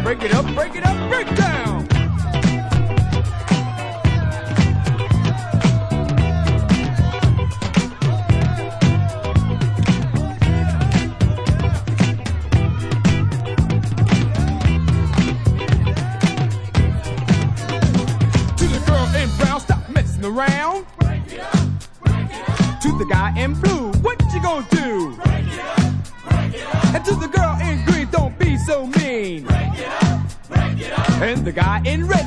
Break it up, break it up, break down. To the girl in brown, stop messing around. Break it up, break it up. To the guy in blue, what you gonna do? Break it up, break it up. And to the girl in green, don't be so mean. Break it up, break it up. And the guy in red,